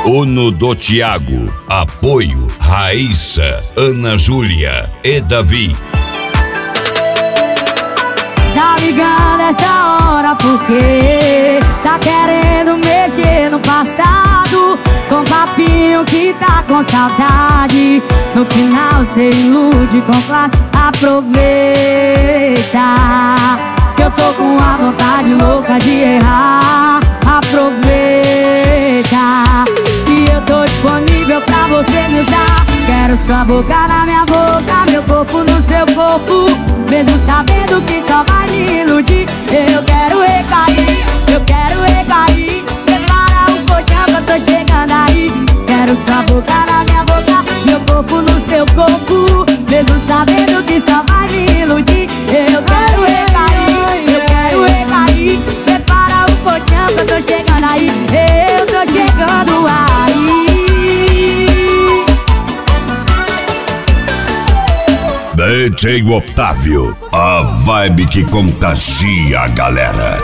Uno do Thiago. Apoio Raíssa, Ana Júlia e Davi. Tá ligando essa hora porque tá querendo mexer no passado, com papinho que tá com saudade. No final cê ilude com classe. Aproveita que eu tô com a vontade louca de errar. Aproveita que eu tô disponível pra você me usar. Quero sua boca na minha boca, meu corpo no seu corpo, mesmo sabendo que só vai me iludir. Eu quero recair, eu quero recair. Prepara o colchão que eu tô chegando aí. Quero sua boca na minha boca, meu corpo no seu corpo, mesmo sabendo que só vai me iludir. Eu quero recair, eu quero recair. Prepara o colchão que eu tô chegando aí. Eu tô chegando aí. DJ Otávio, a vibe que contagia a galera.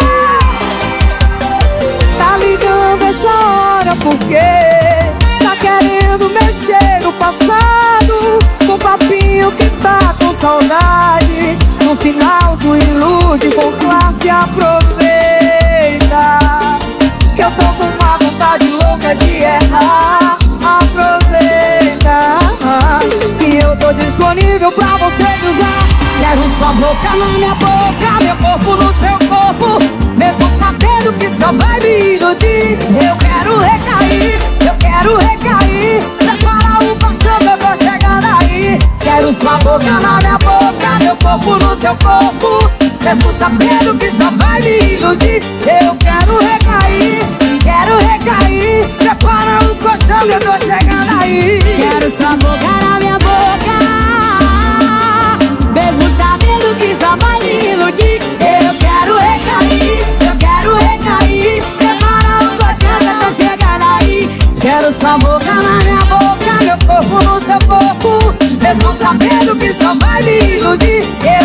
Tá ligando essa hora porque tá querendo mexer no passado, com papinho que tá com saudade. No final tu ilude com classe. Aproveita que eu tô com uma vontade louca de errar. Aproveita que eu tô disponível pra você me usar. Quero sua boca na minha boca, meu corpo no seu corpo, mesmo sabendo que só vai me iludir. Eu quero recair, eu quero recair. Prepara o colchão que eu tô chegando aí. Quero sua boca na minha boca, meu corpo no seu corpo, mesmo sabendo que só vai me iludir. Eu quero recair, quero recair. Prepara o colchão que eu tô chegando aí. Quero sua boca na minha boca, mesmo sabendo que só vai me iludir. Eu quero recair, eu quero recair. Prepara o colchão que eu tô chegando aí. Quero sua boca na minha boca, meu corpo no seu corpo, mesmo sabendo que só vai me iludir.